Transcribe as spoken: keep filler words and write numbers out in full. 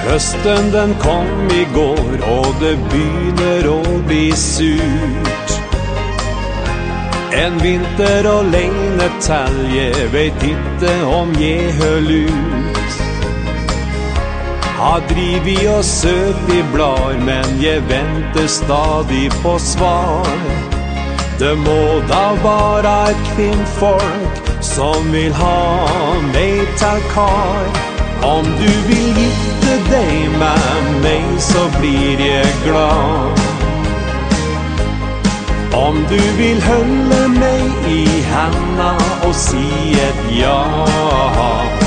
Høsten den kom i går, og det begynner å bli surt. En vinter og lenge til, jeg vet ikke om jeg høll ut. Har drivet og søkt i blar, men jeg venter stadig på svar. Det må da være et kvinnfolk som vil ha meg til kar. Om du vil gifte deg med meg, så blir jeg glad. Om du vil holde meg i handa og si et ja.